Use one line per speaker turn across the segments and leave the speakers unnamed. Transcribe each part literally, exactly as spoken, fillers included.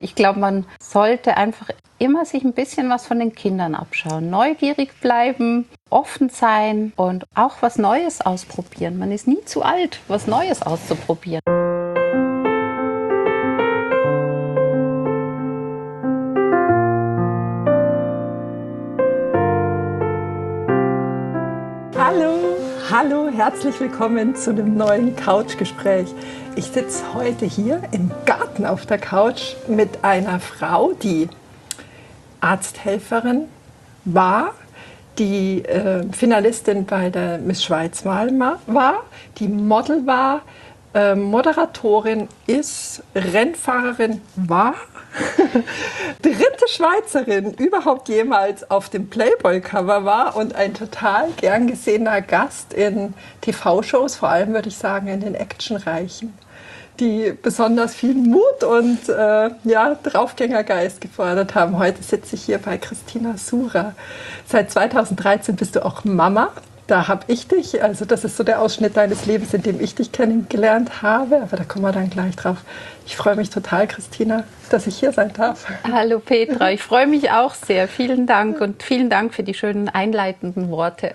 Ich glaube, man sollte einfach immer sich ein bisschen was von den Kindern abschauen. Neugierig bleiben, offen sein und auch was Neues ausprobieren. Man ist nie zu alt, was Neues auszuprobieren.
Hallo, hallo, herzlich willkommen zu einem neuen Couchgespräch. Ich sitze heute hier im Garten auf der Couch mit einer Frau, die Arzthelferin war, die äh, Finalistin bei der Miss Schweiz-Wahl war, die Model war, äh, Moderatorin ist, Rennfahrerin war, dritte Schweizerin überhaupt jemals auf dem Playboy-Cover war und ein total gern gesehener Gast in T V-Shows, vor allem würde ich sagen in den actionreichen, die besonders viel Mut und äh, ja, Draufgängergeist gefordert haben. Heute sitze ich hier bei Christina Sura. Seit zweitausenddreizehn bist du auch Mama. Da habe ich dich, also das ist so der Ausschnitt deines Lebens, in dem ich dich kennengelernt habe. Aber da kommen wir dann gleich drauf. Ich freue mich total, Christina, dass ich hier sein darf.
Hallo Petra, ich freue mich auch sehr. Vielen Dank und vielen Dank für die schönen einleitenden Worte.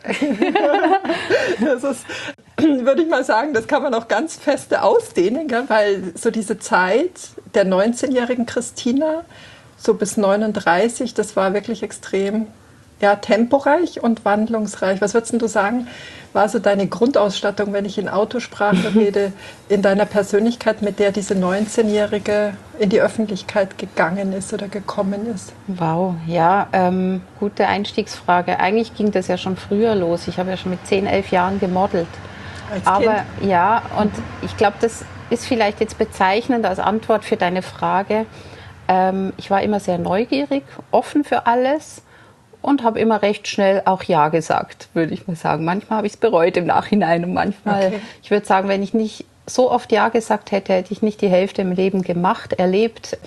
Das ist, würde ich mal sagen, das kann man auch ganz feste ausdehnen, gell? Weil so diese Zeit der neunzehnjährigen Christina, so bis neununddreißig, das war wirklich extrem ja, temporeich und wandlungsreich. Was würdest du sagen, war so deine Grundausstattung, wenn ich in Autosprache rede, in deiner Persönlichkeit, mit der diese neunzehnjährige in die Öffentlichkeit gegangen ist oder gekommen ist?
Wow, ja, ähm, gute Einstiegsfrage. Eigentlich ging das ja schon früher los. Ich habe ja schon mit zehn, elf Jahren gemodelt.
Als
Aber
Kind?
ja, und ich glaube, das ist vielleicht jetzt bezeichnend als Antwort für deine Frage. Ähm, ich war immer sehr neugierig, offen für alles. Und habe immer recht schnell auch Ja gesagt, würde ich mal sagen. Manchmal habe ich es bereut im Nachhinein und manchmal, okay. Ich würde sagen, wenn ich nicht so oft Ja gesagt hätte, hätte ich nicht die Hälfte im Leben gemacht, erlebt.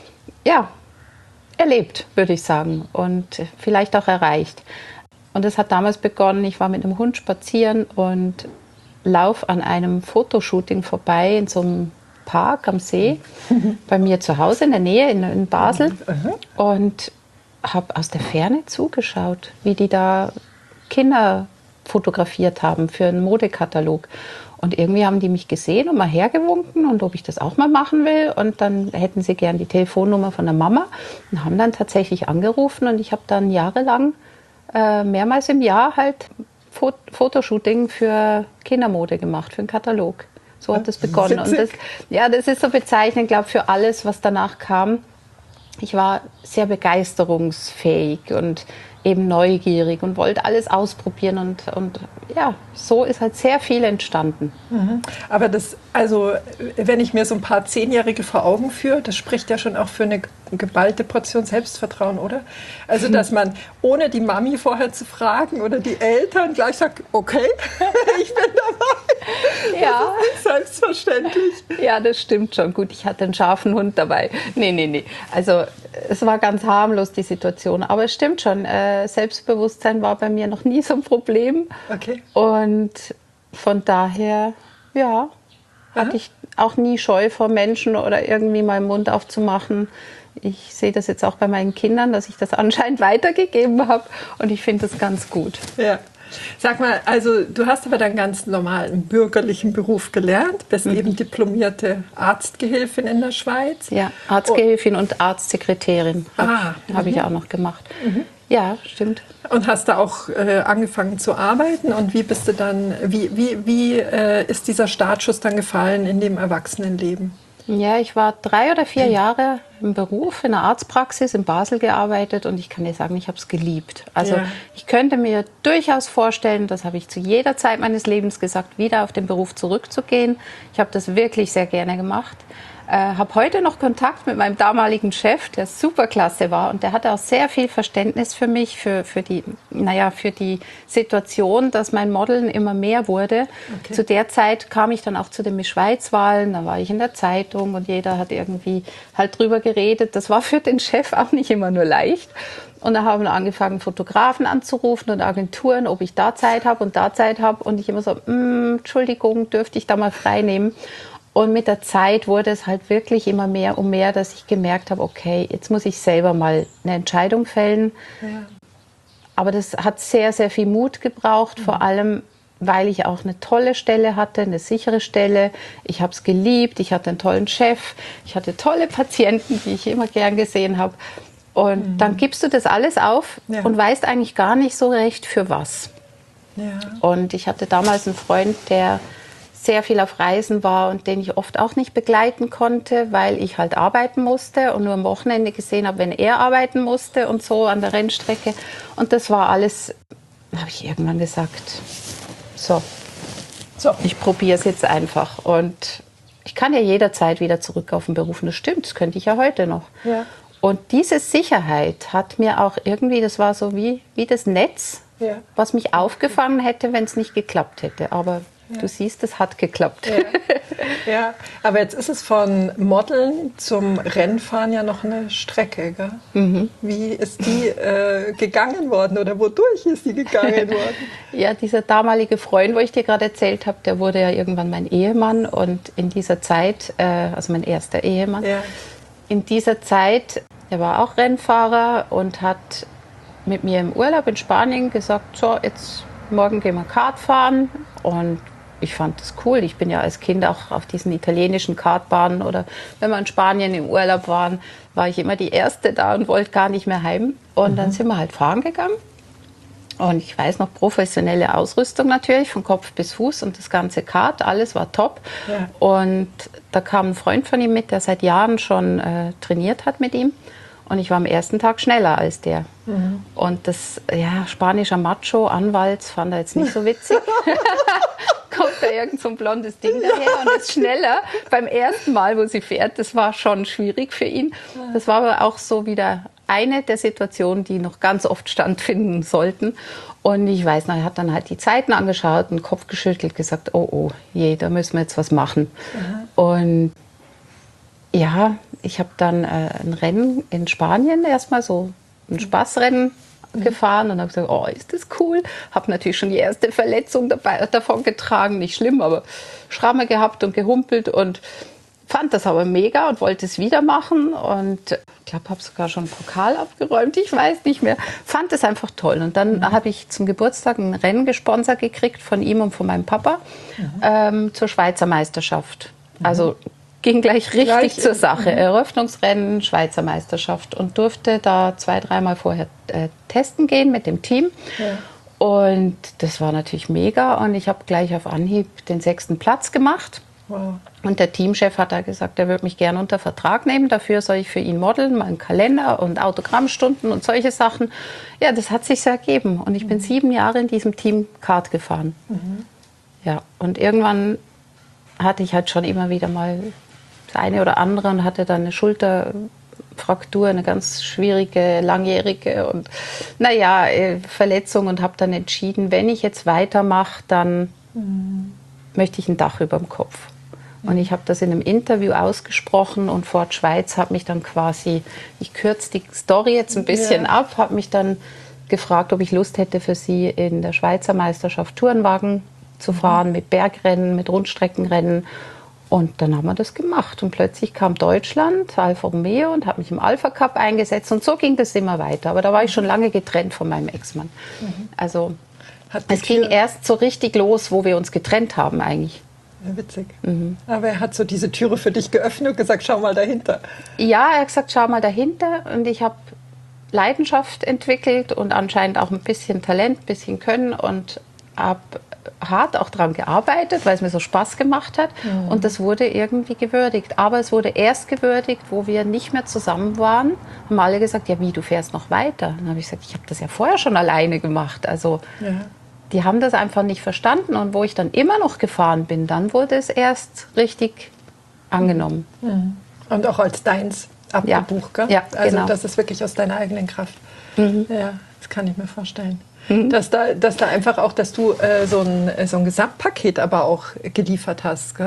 Ja, erlebt, würde ich sagen und vielleicht auch erreicht. Und es hat damals begonnen, ich war mit einem Hund spazieren und laufe an einem Fotoshooting vorbei in so einem Park am See, bei mir zu Hause in der Nähe, in, in Basel. Und habe aus der Ferne zugeschaut, wie die da Kinder fotografiert haben für einen Modekatalog. Und irgendwie haben die mich gesehen und mal hergewunken und ob ich das auch mal machen will. Und dann hätten sie gern die Telefonnummer von der Mama und haben dann tatsächlich angerufen. Und ich habe dann jahrelang, äh, mehrmals im Jahr halt Fot- Fotoshooting für Kindermode gemacht, für einen Katalog. So hat das begonnen. Und das, ja, das ist so bezeichnend, glaube ich, für alles, was danach kam. Ich war sehr begeisterungsfähig und eben neugierig und wollte alles ausprobieren und, und ja, so ist halt sehr viel entstanden.
Mhm. Aber das, also wenn ich mir so ein paar Zehnjährige vor Augen führe, das spricht ja schon auch für eine geballte Portion Selbstvertrauen, oder? Also, dass man ohne die Mami vorher zu fragen oder die Eltern gleich sagt, okay, ich bin dabei.
Ja.
Das ist selbstverständlich.
Ja, das stimmt schon. Gut, ich hatte einen scharfen Hund dabei. Nee, nee, nee. Also, es war ganz harmlos, die Situation. Aber es stimmt schon, äh, Selbstbewusstsein war bei mir noch nie so ein Problem.
Okay.
Und von daher, ja, hatte
Aha.
ich auch nie Scheu vor Menschen oder irgendwie meinen Mund aufzumachen. Ich sehe das jetzt auch bei meinen Kindern, dass ich das anscheinend weitergegeben habe und ich finde das ganz gut.
Ja. Sag mal, also du hast aber dann ganz normalen bürgerlichen Beruf gelernt, bist mhm. eben diplomierte Arztgehilfin in der Schweiz.
Ja, Arztgehilfin oh. und Arztsekretärin habe
ah,
hab ich auch noch gemacht. Mhm. Ja, stimmt.
Und hast da auch äh, angefangen zu arbeiten und wie bist du dann, wie, wie, wie äh, ist dieser Startschuss dann gefallen in dem Erwachsenenleben?
Ja, ich war drei oder vier Jahre im Beruf, in der Arztpraxis in Basel gearbeitet und ich kann dir sagen, ich habe es geliebt. Also ja. Ich könnte mir durchaus vorstellen, das habe ich zu jeder Zeit meines Lebens gesagt, wieder auf den Beruf zurückzugehen. Ich habe das wirklich sehr gerne gemacht. Äh, habe heute noch Kontakt mit meinem damaligen Chef, der super klasse war und der hatte auch sehr viel Verständnis für mich, für, für, die, naja, für die Situation, dass mein Modeln immer mehr wurde. Okay. Zu der Zeit kam ich dann auch zu den Miss Schweiz-Wahlen, da war ich in der Zeitung und jeder hat irgendwie halt drüber geredet. Das war für den Chef auch nicht immer nur leicht. Und da haben wir angefangen, Fotografen anzurufen und Agenturen, ob ich da Zeit habe und da Zeit habe. Und ich immer so, Entschuldigung, dürfte ich da mal frei nehmen? Und mit der Zeit wurde es halt wirklich immer mehr und mehr, dass ich gemerkt habe, okay, jetzt muss ich selber mal eine Entscheidung fällen. Ja. Aber das hat sehr, sehr viel Mut gebraucht, mhm. vor allem, weil ich auch eine tolle Stelle hatte, eine sichere Stelle. Ich habe es geliebt, ich hatte einen tollen Chef, ich hatte tolle Patienten, die ich immer gern gesehen habe. Und mhm. dann gibst du das alles auf ja. und weißt eigentlich gar nicht so recht, für was. Ja. Und ich hatte damals einen Freund, der sehr viel auf Reisen war und den ich oft auch nicht begleiten konnte, weil ich halt arbeiten musste und nur am Wochenende gesehen habe, wenn er arbeiten musste und so an der Rennstrecke. Und das war alles, habe ich irgendwann gesagt, so, so. ich probiere es jetzt einfach. Und ich kann ja jederzeit wieder zurück auf den Beruf. Und das stimmt, das könnte ich ja heute noch. Ja. Und diese Sicherheit hat mir auch irgendwie, das war so wie, wie das Netz, ja. was mich aufgefangen hätte, wenn es nicht geklappt hätte. Aber ja. du siehst, es hat geklappt.
Ja. ja, aber jetzt ist es von Modeln zum Rennfahren ja noch eine Strecke, gell? Mhm. Wie ist die äh, gegangen worden oder wodurch ist die gegangen worden?
Ja, dieser damalige Freund, wo ich dir gerade erzählt habe, der wurde ja irgendwann mein Ehemann und in dieser Zeit, äh, also mein erster Ehemann, ja. in dieser Zeit, der war auch Rennfahrer und hat mit mir im Urlaub in Spanien gesagt, so, jetzt morgen gehen wir Kart fahren. Und ich fand das cool. Ich bin ja als Kind auch auf diesen italienischen Kartbahnen oder wenn wir in Spanien im Urlaub waren, war ich immer die Erste da und wollte gar nicht mehr heim. Und mhm. dann sind wir halt fahren gegangen. Und ich weiß noch, professionelle Ausrüstung natürlich, von Kopf bis Fuß und das ganze Kart, alles war top. Ja. Und da kam ein Freund von ihm mit, der seit Jahren schon äh, trainiert hat mit ihm. Und ich war am ersten Tag schneller als der. Mhm. Und das, ja, spanischer Macho, Anwalts, fand er jetzt nicht so witzig. Kommt da irgend so ein blondes Ding daher und ist schneller. Beim ersten Mal, wo sie fährt, das war schon schwierig für ihn. Das war aber auch so wieder eine der Situationen, die noch ganz oft stattfinden sollten. Und ich weiß noch, er hat dann halt die Zeiten angeschaut, den Kopf geschüttelt, gesagt, oh, oh, je, da müssen wir jetzt was machen. Mhm. Und ja, ich habe dann äh, ein Rennen in Spanien erstmal so ein Spaßrennen mhm. gefahren und habe gesagt, oh, ist das cool. Habe natürlich schon die erste Verletzung dabei, davon getragen, nicht schlimm, aber Schramme gehabt und gehumpelt und fand das aber mega und wollte es wieder machen und ich glaube, habe sogar schon einen Pokal abgeräumt, ich weiß nicht mehr. Fand es einfach toll und dann mhm. habe ich zum Geburtstag ein Rennen gesponsert gekriegt von ihm und von meinem Papa mhm. ähm, zur Schweizer Meisterschaft. Mhm. Also ging gleich richtig gleich zur Sache. Mhm. Eröffnungsrennen, Schweizer Meisterschaft und durfte da zwei, dreimal vorher äh, testen gehen mit dem Team. Ja. Und das war natürlich mega und ich habe gleich auf Anhieb den sechsten Platz gemacht. Wow. Und der Teamchef hat da gesagt, er würde mich gerne unter Vertrag nehmen. Dafür soll ich für ihn modeln, meinen Kalender und Autogrammstunden und solche Sachen. Ja, das hat sich so ergeben. Und ich mhm. bin sieben Jahre in diesem Team Kart gefahren. Mhm. Ja, und irgendwann hatte ich halt schon immer wieder mal das eine oder andere und hatte dann eine Schulterfraktur, eine ganz schwierige, langjährige und naja, Verletzung und habe dann entschieden, wenn ich jetzt weitermache, dann mhm. möchte ich ein Dach über dem Kopf. Und ich habe das in einem Interview ausgesprochen und Ford Schweiz hat mich dann quasi, ich kürze die Story jetzt ein bisschen ja. ab, habe mich dann gefragt, ob ich Lust hätte für sie in der Schweizer Meisterschaft Tourenwagen zu fahren, mhm. mit Bergrennen, mit Rundstreckenrennen. Und dann haben wir das gemacht. Und plötzlich kam Deutschland, Alfa Romeo, und hat mich im Alpha Cup eingesetzt. Und so ging das immer weiter. Aber da war ich schon lange getrennt von meinem Ex-Mann. Mhm. Also es ging erst so richtig los, wo wir uns getrennt haben eigentlich.
Ja, witzig. Mhm. Aber er hat so diese Türe für dich geöffnet und gesagt, schau mal dahinter.
Ja, er hat gesagt, schau mal dahinter. Und ich habe Leidenschaft entwickelt und anscheinend auch ein bisschen Talent, ein bisschen Können und habe hart auch daran gearbeitet, weil es mir so Spaß gemacht hat. Mhm. Und das wurde irgendwie gewürdigt. Aber es wurde erst gewürdigt, wo wir nicht mehr zusammen waren. Haben alle gesagt, ja wie, du fährst noch weiter. Dann habe ich gesagt, ich habe das ja vorher schon alleine gemacht. Also ja. die haben das einfach nicht verstanden. Und wo ich dann immer noch gefahren bin, dann wurde es erst richtig angenommen.
Mhm. Und auch als deins abgebucht,
ja.
gell?
Ja,
also
genau.
das ist wirklich aus deiner eigenen Kraft. Mhm. Ja, das kann ich mir vorstellen. Mhm. Dass, da, dass da einfach auch, dass du äh, so, ein, so ein Gesamtpaket aber auch geliefert hast, gell?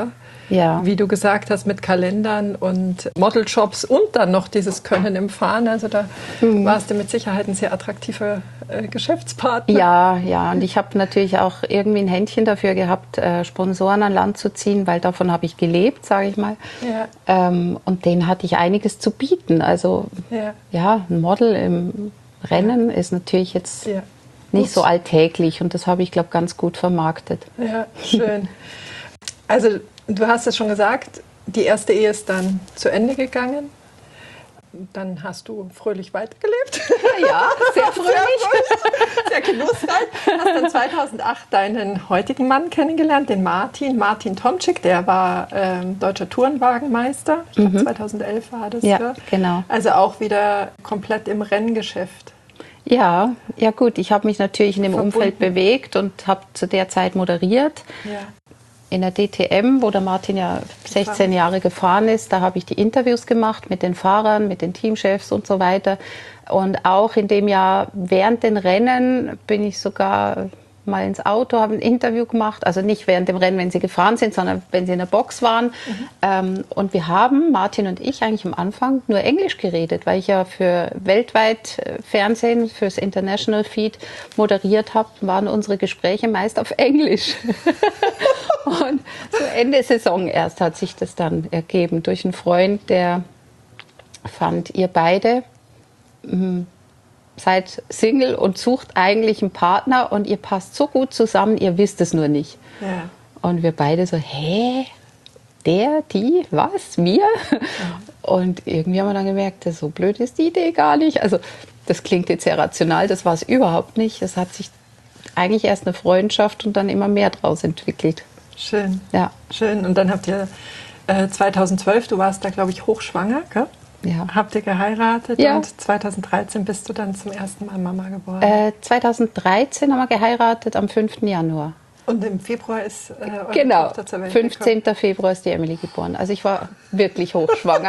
Ja.
Wie du gesagt hast, mit Kalendern und Modeljobs und dann noch dieses Können im Fahren. Also da mhm. warst du mit Sicherheit ein sehr attraktiver äh, Geschäftspartner.
Ja, ja. Und ich habe natürlich auch irgendwie ein Händchen dafür gehabt, äh, Sponsoren an Land zu ziehen, weil davon habe ich gelebt, sage ich mal.
Ja.
Ähm, und denen hatte ich einiges zu bieten. Also ja, ja ein Model im Rennen ja. ist natürlich jetzt ja. nicht so alltäglich. Und das habe ich, glaube ich, ganz gut vermarktet.
Ja, schön. Also du hast es schon gesagt, die erste Ehe ist dann zu Ende gegangen. Dann hast du fröhlich weitergelebt.
Ja, sehr fröhlich.
Sehr genussreich. Hast dann zweitausendacht deinen heutigen Mann kennengelernt, den Martin, Martin Tomczyk. Der war ähm, deutscher Tourenwagenmeister. Ich glaube, mhm. zweitausendelf war das.
Ja,
ja,
genau.
Also auch wieder komplett im Renngeschäft.
Ja, ja gut. Ich habe mich natürlich in dem Verbunden. Umfeld bewegt und habe zu der Zeit moderiert.
Ja.
In der D T M, wo der Martin ja sechzehn Jahre gefahren ist, da habe ich die Interviews gemacht mit den Fahrern, mit den Teamchefs und so weiter. Und auch in dem Jahr während den Rennen bin ich sogar mal ins Auto, habe ein Interview gemacht. Also nicht während dem Rennen, wenn sie gefahren sind, sondern wenn sie in der Box waren. Mhm. Ähm, und wir haben, Martin und ich, eigentlich am Anfang nur Englisch geredet, weil ich ja für weltweit Fernsehen, fürs International Feed moderiert habe, waren unsere Gespräche meist auf Englisch. Und so Ende Saison erst hat sich das dann ergeben durch einen Freund, der fand, ihr beide mh, seid Single und sucht eigentlich einen Partner und ihr passt so gut zusammen, ihr wisst es nur nicht.
Ja.
Und wir beide so, hä? Der, die, was, wir? Ja. Und irgendwie haben wir dann gemerkt, so blöd ist die Idee gar nicht. Also das klingt jetzt sehr rational, das war es überhaupt nicht. Es hat sich eigentlich erst eine Freundschaft und dann immer mehr draus entwickelt.
Schön,
ja.
Schön. Und dann habt ihr äh, zweitausendzwölf, du warst da, glaube ich, hochschwanger, gell?
Ja.
Habt ihr geheiratet
ja.
und zweitausenddreizehn bist du dann zum ersten Mal Mama geworden?
Äh, zweitausenddreizehn haben wir geheiratet, am fünften Januar.
Und im Februar ist äh, eure
genau.
Tochter zur Welt
fünfzehnten
gekommen.
Februar ist die Emily geboren. Also ich war wirklich hochschwanger.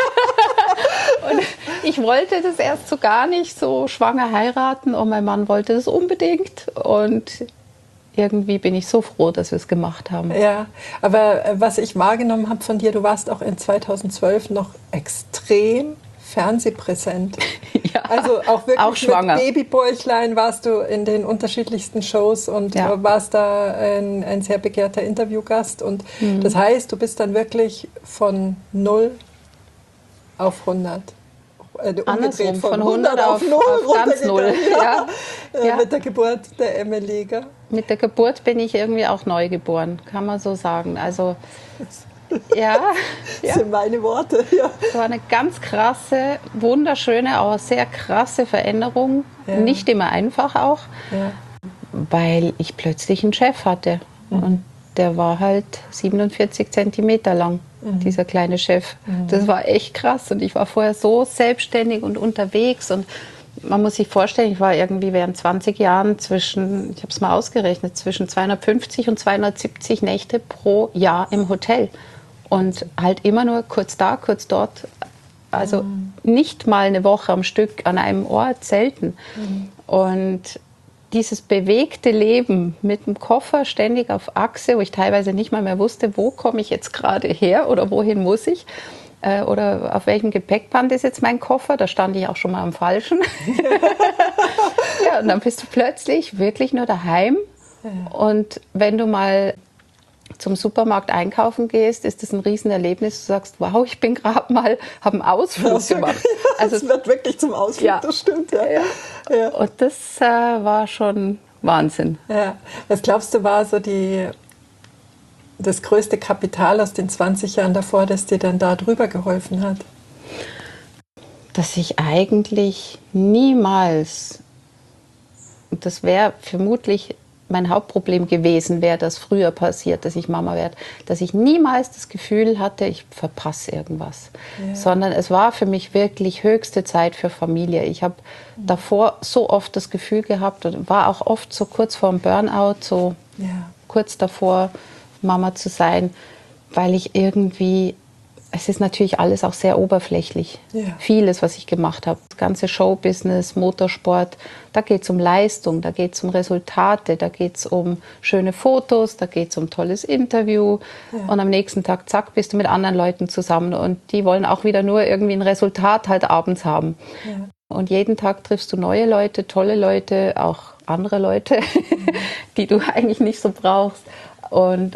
Und ich wollte das erst so gar nicht so schwanger heiraten und mein Mann wollte das unbedingt. Und irgendwie bin ich so froh, dass wir es gemacht haben.
Ja, aber was ich wahrgenommen habe von dir, du warst auch in zweitausendzwölf noch extrem fernsehpräsent.
Ja,
also auch wirklich
auch schwanger.
Mit Babybäuchlein warst du in den unterschiedlichsten Shows und ja. warst da ein, ein sehr begehrter Interviewgast. Und mhm. das heißt, du bist dann wirklich von null auf hundert. Äh, umgedreht, von, von hundert auf null,
auf ganz null. Ja.
Äh,
ja.
Mit der Geburt der Emily. Gell?
Mit der Geburt bin ich irgendwie auch neu geboren, kann man so sagen. Also ja,
das
ja.
sind meine Worte. Ja.
Es war eine ganz krasse, wunderschöne, aber sehr krasse Veränderung. Ja. Nicht immer einfach auch,
ja.
weil ich plötzlich einen Chef hatte. Mhm. Und der war halt siebenundvierzig Zentimeter lang, mhm. dieser kleine Chef. Mhm. Das war echt krass. Und ich war vorher so selbstständig und unterwegs. Und man muss sich vorstellen, ich war irgendwie während zwanzig Jahren zwischen, ich habe es mal ausgerechnet, zwischen zweihundertfünfzig und zweihundertsiebzig Nächte pro Jahr im Hotel. Und halt immer nur kurz da, kurz dort. Also mhm. nicht mal eine Woche am Stück an einem Ort, selten. Mhm. Und dieses bewegte Leben mit dem Koffer ständig auf Achse, wo ich teilweise nicht mal mehr wusste, wo komme ich jetzt gerade her oder wohin muss ich. Äh, oder auf welchem Gepäckband ist jetzt mein Koffer? Da stand ich auch schon mal am falschen. Ja, und dann bist du plötzlich wirklich nur daheim. Ja. Und wenn du mal zum Supermarkt einkaufen gehst, ist das ein Riesenerlebnis. Du sagst, wow, ich bin gerade mal, habe einen Ausflug gemacht.
Also es wird wirklich zum Ausflug,
ja.
Das stimmt. Ja.
Ja. Ja. Und das äh, war schon Wahnsinn.
Ja. Was glaubst du, war so die, das größte Kapital aus den zwanzig Jahren davor, das dir dann da drüber geholfen hat?
Dass ich eigentlich niemals, und das wäre vermutlich mein Hauptproblem gewesen, wäre das früher passiert, dass ich Mama werde, dass ich niemals das Gefühl hatte, ich verpasse irgendwas. Ja. Sondern es war für mich wirklich höchste Zeit für Familie. Ich habe mhm. davor so oft das Gefühl gehabt und war auch oft so kurz vor dem Burnout, so
ja.
kurz davor, Mama zu sein, weil ich irgendwie es ist natürlich alles auch sehr oberflächlich.
Ja.
Vieles, was ich gemacht habe. Das ganze Showbusiness, Motorsport, da geht es um Leistung, da geht es um Resultate, da geht es um schöne Fotos, da geht es um tolles Interview. Ja. Und am nächsten Tag, zack, bist du mit anderen Leuten zusammen. Und die wollen auch wieder nur irgendwie ein Resultat halt abends haben. Ja. Und jeden Tag triffst du neue Leute, tolle Leute, auch andere Leute, mhm. die du eigentlich nicht so brauchst. Und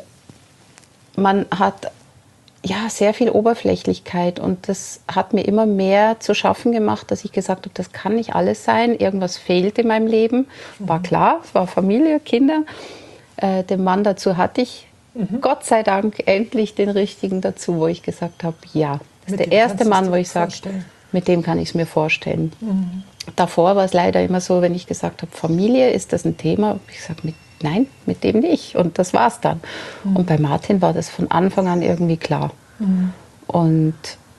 man hat ja sehr viel Oberflächlichkeit und das hat mir immer mehr zu schaffen gemacht, dass ich gesagt habe, das kann nicht alles sein, irgendwas fehlt in meinem Leben. War klar, es war Familie, Kinder. Äh, den Mann dazu hatte ich, mhm. Gott sei Dank, endlich den richtigen dazu, wo ich gesagt habe, ja, das ist der erste Mann, wo ich sage, mit dem kann ich es mir vorstellen. Mhm. Davor war es leider immer so, wenn ich gesagt habe, Familie, ist das ein Thema? Ich sage, mit Nein, mit dem nicht. Und das war's dann. Mhm. Und bei Martin war das von Anfang an irgendwie klar. Mhm. Und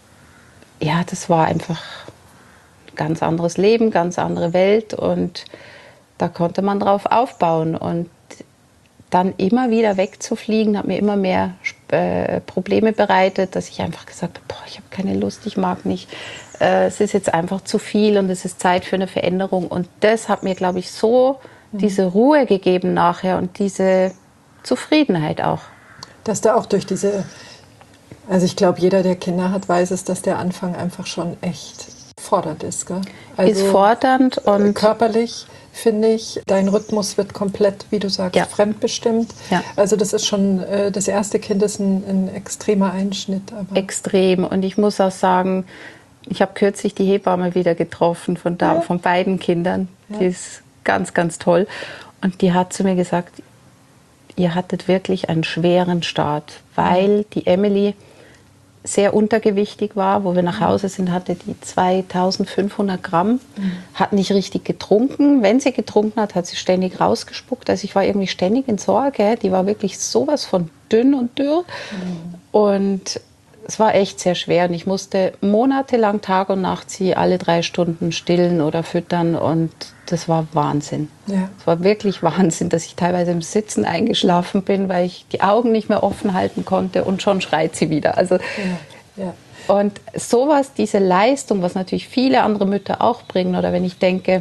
ja, das war einfach ein ganz anderes Leben, ganz andere Welt. Und da konnte man drauf aufbauen. Und dann immer wieder wegzufliegen, hat mir immer mehr äh, Probleme bereitet, dass ich einfach gesagt habe, boah, ich habe keine Lust, ich mag nicht. Äh, es ist jetzt einfach zu viel und es ist Zeit für eine Veränderung. Und das hat mir, glaube ich, so diese Ruhe gegeben nachher und diese Zufriedenheit auch.
Dass da auch durch diese, also ich glaube, jeder, der Kinder hat, weiß es, dass der Anfang einfach schon echt fordernd ist. Gell? Also
ist fordernd und
körperlich, finde ich, dein Rhythmus wird komplett, wie du sagst, ja. fremdbestimmt. Ja. Also das ist schon, äh, das erste Kind ist ein, ein extremer Einschnitt. Aber
extrem und ich muss auch sagen, ich habe kürzlich die Hebamme wieder getroffen von, da, ja. von beiden Kindern, ja. die ist ganz, ganz toll. Und die hat zu mir gesagt, ihr hattet wirklich einen schweren Start, weil mhm. die Emily sehr untergewichtig war. Wo wir nach Hause sind, hatte die zweitausendfünfhundert Gramm, mhm. hat nicht richtig getrunken. Wenn sie getrunken hat, hat sie ständig rausgespuckt. Also ich war irgendwie ständig in Sorge. Die war wirklich sowas von dünn und dürr. Mhm. Und es war echt sehr schwer und ich musste monatelang Tag und Nacht sie alle drei Stunden stillen oder füttern und das war Wahnsinn. Ja. Es war wirklich Wahnsinn, dass ich teilweise im Sitzen eingeschlafen bin, weil ich die Augen nicht mehr offen halten konnte und schon schreit sie wieder. Also, ja. Ja. Und sowas, diese Leistung, was natürlich viele andere Mütter auch bringen oder wenn ich denke,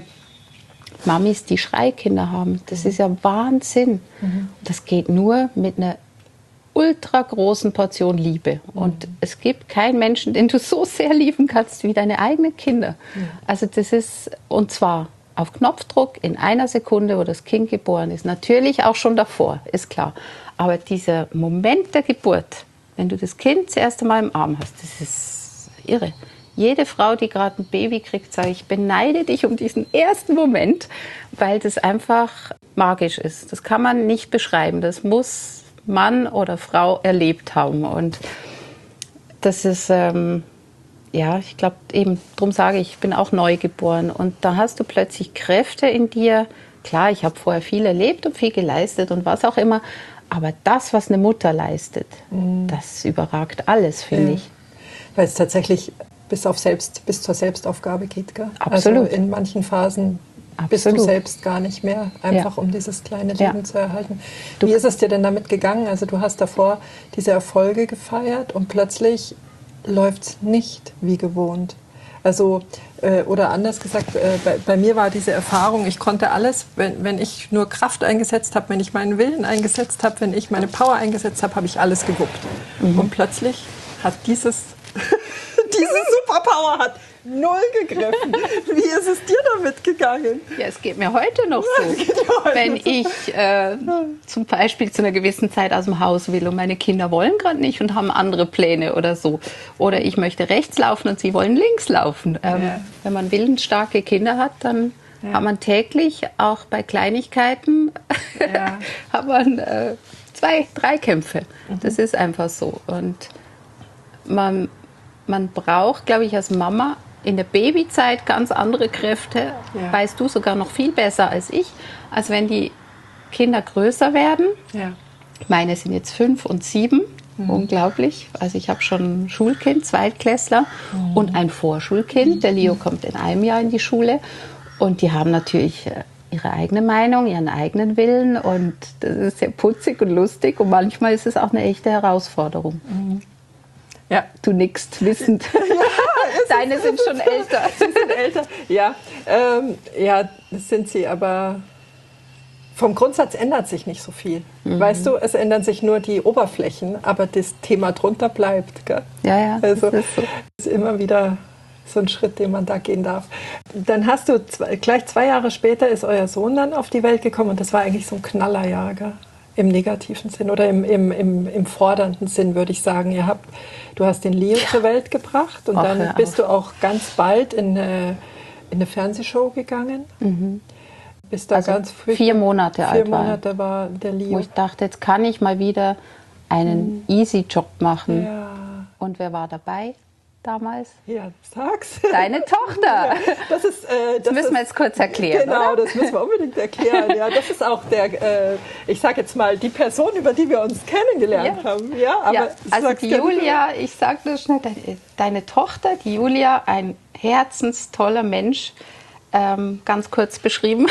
Mamis, die Schreikinder haben, das mhm. ist ja Wahnsinn. Mhm. Das geht nur mit einer ultra großen Portion Liebe. Und mhm. es gibt keinen Menschen, den du so sehr lieben kannst wie deine eigenen Kinder. Mhm. Also das ist, und zwar auf Knopfdruck in einer Sekunde, wo das Kind geboren ist. Natürlich auch schon davor, ist klar. Aber dieser Moment der Geburt, wenn du das Kind das erste Mal im Arm hast, das ist irre. Jede Frau, die gerade ein Baby kriegt, sage ich, beneide dich um diesen ersten Moment, weil das einfach magisch ist. Das kann man nicht beschreiben. Das muss Mann oder Frau erlebt haben. Und das ist, ähm, ja, ich glaube eben, darum sage ich, ich bin auch neu geboren. Und da hast du plötzlich Kräfte in dir. Klar, ich habe vorher viel erlebt und viel geleistet und was auch immer. Aber das, was eine Mutter leistet, mhm. das überragt alles, finde ja. ich.
Weil es tatsächlich bis, auf selbst, bis zur Selbstaufgabe geht, gell?
Absolut.
Also in manchen Phasen Absolut. Bist du selbst gar nicht mehr, einfach ja. um dieses kleine Leben ja. zu erhalten. Du Wie ist es dir denn damit gegangen? Also du hast davor diese Erfolge gefeiert und plötzlich läuft es nicht wie gewohnt. Also, äh, oder anders gesagt, äh, bei, bei mir war diese Erfahrung, ich konnte alles, wenn, wenn ich nur Kraft eingesetzt habe, wenn ich meinen Willen eingesetzt habe, wenn ich meine Power eingesetzt habe, habe ich alles gewuppt. Mhm. Und plötzlich hat dieses, diese Superpower hat null gegriffen. Wie ist es dir damit gegangen?
Ja, es geht mir heute noch so. Heute Wenn ich äh, zum Beispiel zu einer gewissen Zeit aus dem Haus will und meine Kinder wollen gerade nicht und haben andere Pläne oder so. Oder ich möchte rechts laufen und sie wollen links laufen. Ähm, ja. Wenn man willensstarke Kinder hat, dann ja. hat man täglich, auch bei Kleinigkeiten, ja. hat man äh, zwei, drei Kämpfe. Mhm. Das ist einfach so. Und man, man braucht, glaube ich, als Mama in der Babyzeit ganz andere Kräfte, ja. weißt du sogar noch viel besser als ich, als wenn die Kinder größer werden. Ja. Meine sind jetzt fünf und sieben, mhm. unglaublich. Also ich habe schon ein Schulkind, Zweitklässler mhm. und ein Vorschulkind. Mhm. Der Leo kommt in einem Jahr in die Schule und die haben natürlich ihre eigene Meinung, ihren eigenen Willen und das ist sehr putzig und lustig und manchmal ist es auch eine echte Herausforderung. Mhm.
Ja.
Du nickst wissend. Ja, deine sind schon älter.
Sie sind älter, ja. Ähm, ja, das sind sie, aber vom Grundsatz ändert sich nicht so viel. Mhm. Weißt du, es ändern sich nur die Oberflächen, aber das Thema drunter bleibt. Gell?
Ja, ja.
Also
das ist so.
ist immer wieder so ein Schritt, den man da gehen darf. Dann hast du, zwei, gleich zwei Jahre später ist euer Sohn dann auf die Welt gekommen und das war eigentlich so ein Knallerjahr, gell? Im negativen Sinn oder im, im, im, im fordernden Sinn, würde ich sagen. Ihr habt, du hast den Leo ja. zur Welt gebracht und
Och,
dann bist du auch ganz bald in eine, in eine Fernsehshow gegangen.
Mhm.
Bist da
also
ganz früh,
vier Monate
vier
alt
Monate war der Leo.
Wo ich dachte, jetzt kann ich mal wieder einen mhm. Easy-Job machen.
Ja.
Und wer war dabei damals?
Ja, sag's.
Deine Tochter.
Ja, das ist, äh, das,
das müssen
ist,
wir jetzt kurz erklären,
Genau,
oder?
das müssen wir unbedingt erklären. Ja, das ist auch der, äh, ich sage jetzt mal, die Person, über die wir uns kennengelernt
ja.
haben. Ja, aber
ja, also die Julia, ich sage nur schnell, deine, deine Tochter, die Julia, ein herzenstoller Mensch, ähm, ganz kurz beschrieben,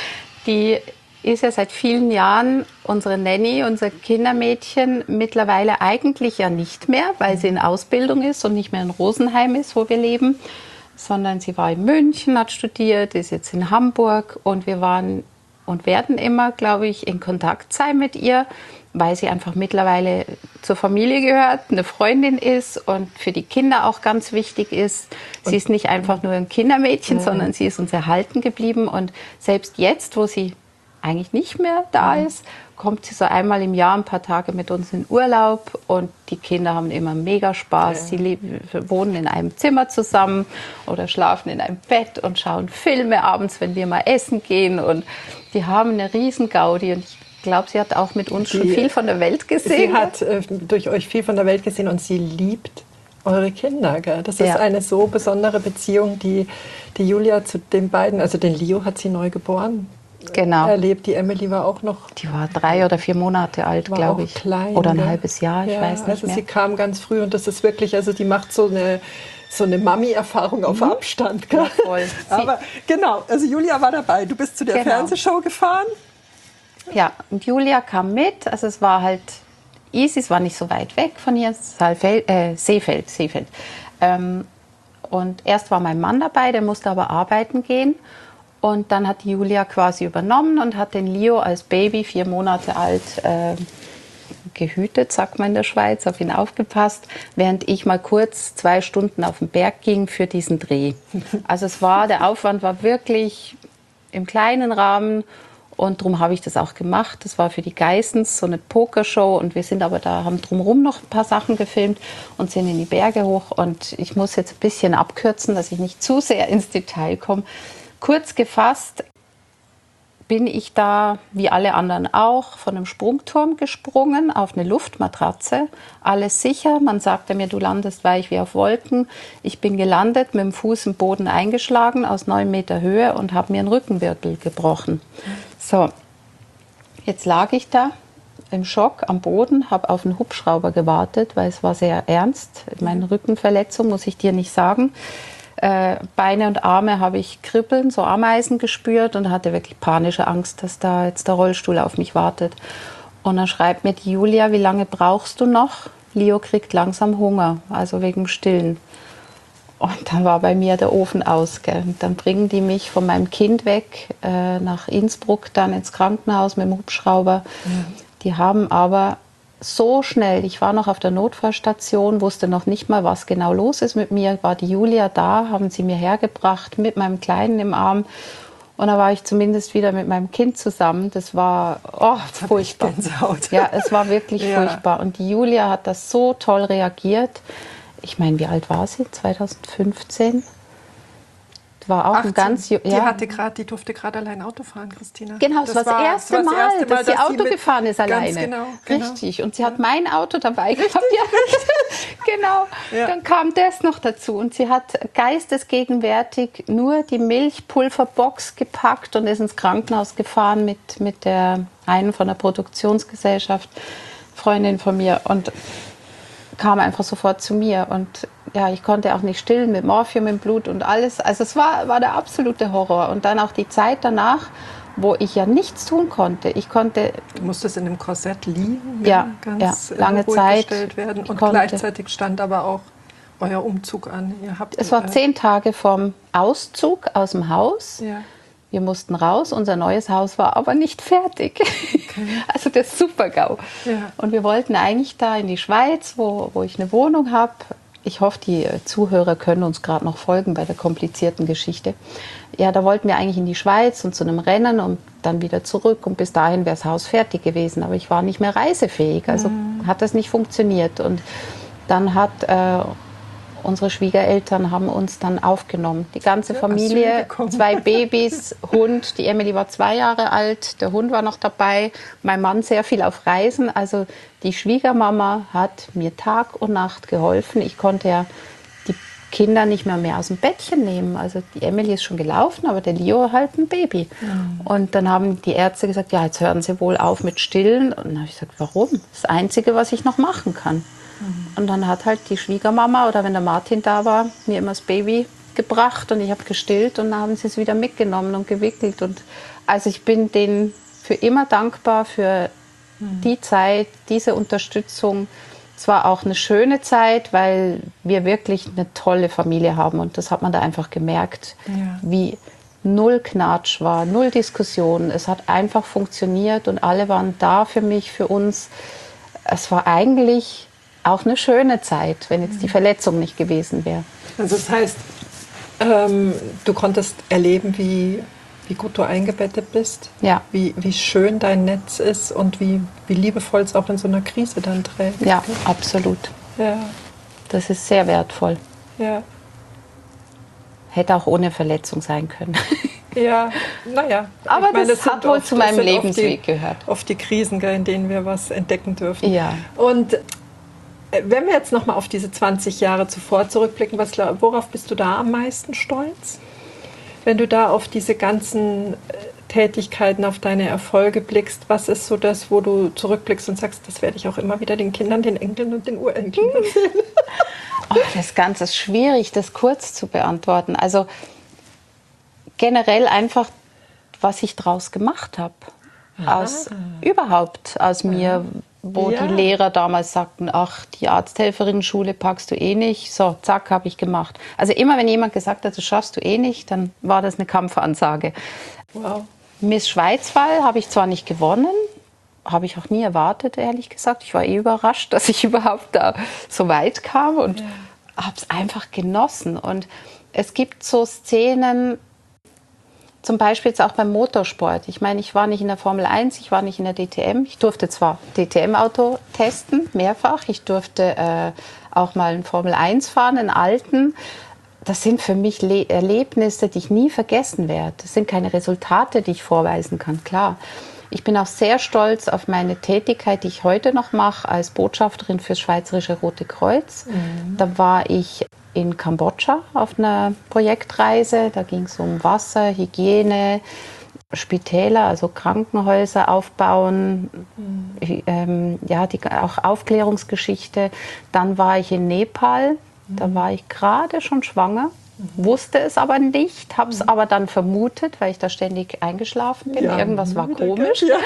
die ist ja seit vielen Jahren unsere Nanny, unser Kindermädchen, mittlerweile eigentlich ja nicht mehr, weil sie in Ausbildung ist und nicht mehr in Rosenheim ist, wo wir leben, sondern sie war in München, hat studiert, ist jetzt in Hamburg und wir waren und werden immer, glaube ich, in Kontakt sein mit ihr, weil sie einfach mittlerweile zur Familie gehört, eine Freundin ist und für die Kinder auch ganz wichtig ist. Sie und ist nicht einfach nur ein Kindermädchen, mhm. sondern sie ist uns erhalten geblieben und selbst jetzt, wo sie eigentlich nicht mehr da ist, kommt sie so einmal im Jahr ein paar Tage mit uns in Urlaub und die Kinder haben immer mega Spaß. Ja. Sie leben, wohnen in einem Zimmer zusammen oder schlafen in einem Bett und schauen Filme abends, wenn wir mal essen gehen und die haben eine riesen Gaudi und ich glaube, sie hat auch mit uns die, schon viel von der Welt gesehen.
Sie hat äh, durch euch viel von der Welt gesehen und sie liebt eure Kinder. Gell? Das ist ja. eine so besondere Beziehung, die, die Julia zu den beiden, also den Leo hat sie neu geboren.
Genau.
Erlebt. Die Emily war auch noch...
Die war drei oder vier Monate alt, glaube ich.
Klein,
oder ein
ja.
halbes Jahr, ich
ja,
weiß nicht
also
mehr.
Sie kam ganz früh und das ist wirklich, also die macht so eine, so eine Mami-Erfahrung auf mhm. Abstand. Gell? Ja, voll. Aber genau, also Julia war dabei. Du bist zu der genau. Fernsehshow gefahren.
Ja, und Julia kam mit. Also es war halt easy, es war nicht so weit weg von hier, Saalfeld, äh, Seefeld. Seefeld. Ähm, und erst war mein Mann dabei, der musste aber arbeiten gehen. Und dann hat die Julia quasi übernommen und hat den Leo als Baby, vier Monate alt, äh, gehütet, sagt man in der Schweiz, auf ihn aufgepasst, während ich mal kurz zwei Stunden auf den Berg ging für diesen Dreh. Also es war, der Aufwand war wirklich im kleinen Rahmen und darum habe ich das auch gemacht. Das war für die Geissens so eine Pokershow und wir sind aber da, haben drumherum noch ein paar Sachen gefilmt und sind in die Berge hoch und ich muss jetzt ein bisschen abkürzen, dass ich nicht zu sehr ins Detail komme. Kurz gefasst bin ich da, wie alle anderen auch, von einem Sprungturm gesprungen auf eine Luftmatratze. Alles sicher. Man sagte mir, du landest weich wie auf Wolken. Ich bin gelandet, mit dem Fuß im Boden eingeschlagen aus neun Meter Höhe und habe mir einen Rückenwirbel gebrochen. So, jetzt lag ich da im Schock am Boden, habe auf einen Hubschrauber gewartet, weil es war sehr ernst. Meine Rückenverletzung, muss ich dir nicht sagen. Äh, Beine und Arme habe ich Kribbeln, so Ameisen gespürt und hatte wirklich panische Angst, dass da jetzt der Rollstuhl auf mich wartet. Und dann schreibt mir die Julia, wie lange brauchst du noch? Leo kriegt langsam Hunger, also wegen dem Stillen. Und dann war bei mir der Ofen aus. Gell? Und dann bringen die mich von meinem Kind weg äh, nach Innsbruck, dann ins Krankenhaus mit dem Hubschrauber. Mhm. Die haben aber so schnell, ich war noch auf der Notfallstation, wusste noch nicht mal, was genau los ist mit mir, war die Julia da, haben sie mir hergebracht mit meinem Kleinen im Arm und da war ich zumindest wieder mit meinem Kind zusammen. Das war oh, furchtbar. Ja, es war wirklich ja. furchtbar und die Julia hat das so toll reagiert. Ich meine, wie alt war sie? zwanzig fünfzehn? War auch achtzehn. Ein ganz ja.
Die hatte grad, die durfte gerade allein Auto fahren, Christina.
Genau, das, das war das erste, war das Mal, erste Mal, dass, dass sie Auto gefahren ist alleine.
Genau, genau.
Richtig. Und sie hat mein Auto dabei gehabt. Ja, genau. Ja. Dann kam das noch dazu. Und sie hat geistesgegenwärtig nur die Milchpulverbox gepackt und ist ins Krankenhaus gefahren mit, mit der einen von der Produktionsgesellschaft, Freundin von mir. Und kam einfach sofort zu mir und ja, ich konnte auch nicht stillen mit Morphium im Blut und alles. Also es war, war der absolute Horror. Und dann auch die Zeit danach, wo ich ja nichts tun konnte. Ich konnte...
Du musstest in dem Korsett liegen,
ja,
ganz
ja, lange
ruhig
Zeit
gestellt werden. Und
konnte.
Gleichzeitig stand aber auch euer Umzug an. Ihr habt,
es war
äh,
zehn Tage vom Auszug aus dem Haus.
Ja.
Wir mussten raus, unser neues Haus war aber nicht fertig. Okay. Also der Super-GAU.
Ja.
Und wir wollten eigentlich da in die Schweiz, wo, wo ich eine Wohnung habe. Ich hoffe, die Zuhörer können uns gerade noch folgen bei der komplizierten Geschichte. Ja, da wollten wir eigentlich in die Schweiz und zu einem Rennen und dann wieder zurück. Und bis dahin wäre das Haus fertig gewesen. Aber ich war nicht mehr reisefähig, also mhm. hat das nicht funktioniert. Und dann hat... Äh, Unsere Schwiegereltern haben uns dann aufgenommen. Die ganze Familie, zwei Babys, Hund. Die Emily war zwei Jahre alt, der Hund war noch dabei. Mein Mann sehr viel auf Reisen. Also die Schwiegermama hat mir Tag und Nacht geholfen. Ich konnte ja die Kinder nicht mehr, mehr aus dem Bettchen nehmen. Also die Emily ist schon gelaufen, aber der Leo halt ein Baby. Mhm. Und dann haben die Ärzte gesagt, ja, jetzt hören Sie wohl auf mit Stillen. Und dann habe ich gesagt, warum? Das ist das Einzige, was ich noch machen kann. Und dann hat halt die Schwiegermama oder wenn der Martin da war, mir immer das Baby gebracht und ich habe gestillt und dann haben sie es wieder mitgenommen und gewickelt. Und also ich bin denen für immer dankbar für mhm. die Zeit, diese Unterstützung. Es war auch eine schöne Zeit, weil wir wirklich eine tolle Familie haben und das hat man da einfach gemerkt, ja. wie null Knatsch war, null Diskussion. Es hat einfach funktioniert und alle waren da für mich, für uns. Es war eigentlich... auch eine schöne Zeit, wenn jetzt die Verletzung nicht gewesen wäre.
Also das heißt, ähm, du konntest erleben, wie, wie gut du eingebettet bist,
ja.
wie, wie schön dein Netz ist und wie, wie liebevoll es auch in so einer Krise dann trägt.
Ja, absolut.
Ja.
Das ist sehr wertvoll.
Ja.
Hätte auch ohne Verletzung sein können.
Ja, naja.
Aber meine, das, das hat wohl oft, zu meinem Lebensweg
die,
gehört.
Oft die Krisen, in denen wir was entdecken dürfen.
Ja.
Und wenn wir jetzt noch mal auf diese zwanzig Jahre zuvor zurückblicken, was, worauf bist du da am meisten stolz? Wenn du da auf diese ganzen Tätigkeiten, auf deine Erfolge blickst, was ist so das, wo du zurückblickst und sagst, das werde ich auch immer wieder den Kindern, den Enkeln und den Urenkeln erzählen?
Oh, das Ganze ist schwierig, das kurz zu beantworten. Also generell einfach, was ich draus gemacht habe. Aus, überhaupt aus mir, wo ja. die Lehrer damals sagten, ach, die Arzthelferinnen-Schule packst du eh nicht. So, zack, habe ich gemacht. Also immer, wenn jemand gesagt hat, das schaffst du eh nicht, dann war das eine Kampfansage.
Wow.
Miss Schweizwahl habe ich zwar nicht gewonnen, habe ich auch nie erwartet, ehrlich gesagt. Ich war eh überrascht, dass ich überhaupt da so weit kam und ja. habe es einfach genossen. Und es gibt so Szenen, zum Beispiel jetzt auch beim Motorsport. Ich meine, ich war nicht in der Formel eins, ich war nicht in der D T M. Ich durfte zwar D T M-Auto testen, mehrfach. Ich durfte äh, auch mal einen Formel eins fahren, einen alten. Das sind für mich Le- Erlebnisse, die ich nie vergessen werde. Das sind keine Resultate, die ich vorweisen kann, klar. Ich bin auch sehr stolz auf meine Tätigkeit, die ich heute noch mache als Botschafterin fürs Schweizerische Rote Kreuz. Mhm. Da war ich in Kambodscha auf einer Projektreise. Da ging es um Wasser, Hygiene, Spitäler, also Krankenhäuser aufbauen, mhm. ähm, ja, die, auch Aufklärungsgeschichte. Dann war ich in Nepal, mhm. da war ich gerade schon schwanger, mhm. wusste es aber nicht, habe es mhm. aber dann vermutet, weil ich da ständig eingeschlafen bin. Ja, irgendwas war komisch. Ja.